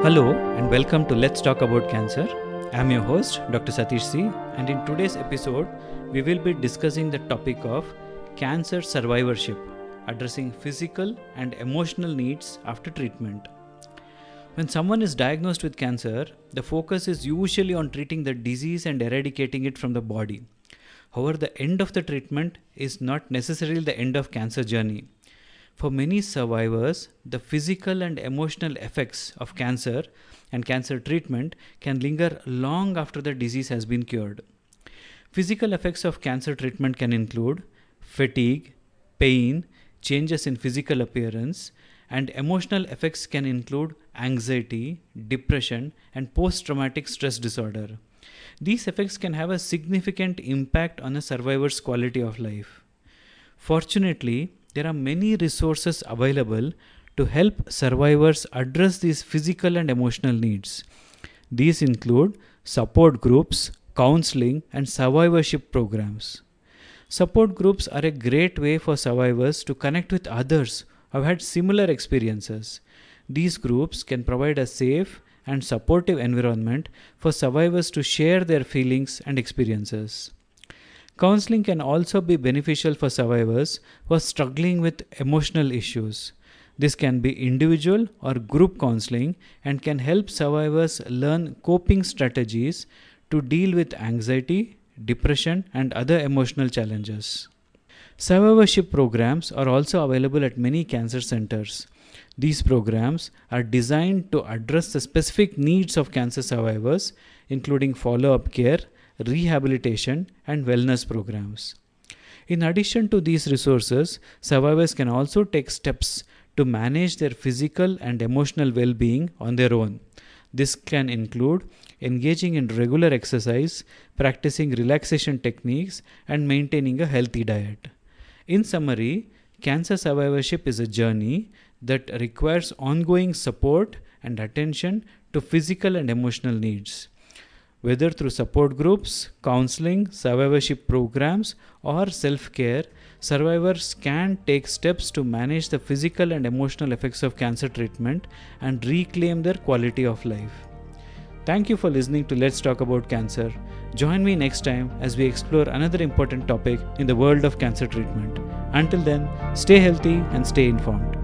Hello and welcome to Let's Talk About Cancer. I'm your host, Dr. Satish C. And in today's episode, we will be discussing the topic of cancer survivorship, addressing physical and emotional needs after treatment. When someone is diagnosed with cancer, the focus is usually on treating the disease and eradicating it from the body. However, the end of the treatment is not necessarily the end of cancer journey. For many survivors, the physical and emotional effects of cancer and cancer treatment can linger long after the disease has been cured. Physical effects of cancer treatment can include fatigue, pain, changes in physical appearance, and emotional effects can include anxiety, depression, and post-traumatic stress disorder. These effects can have a significant impact on a survivor's quality of life. Fortunately, there are many resources available to help survivors address these physical and emotional needs. These include support groups, counseling, and survivorship programs. Support groups are a great way for survivors to connect with others who have had similar experiences. These groups can provide a safe and supportive environment for survivors to share their feelings and experiences. Counseling can also be beneficial for survivors who are struggling with emotional issues. This can be individual or group counseling and can help survivors learn coping strategies to deal with anxiety, depression, and other emotional challenges. Survivorship programs are also available at many cancer centers. These programs are designed to address the specific needs of cancer survivors, including follow-up care, rehabilitation, and wellness programs. In addition to these resources, survivors can also take steps to manage their physical and emotional well-being on their own. This can include engaging in regular exercise, practicing relaxation techniques, and maintaining a healthy diet. In summary, cancer survivorship is a journey that requires ongoing support and attention to physical and emotional needs. Whether through support groups, counseling, survivorship programs, or self-care, survivors can take steps to manage the physical and emotional effects of cancer treatment and reclaim their quality of life. Thank you for listening to Let's Talk About Cancer. Join me next time as we explore another important topic in the world of cancer treatment. Until then, stay healthy and stay informed.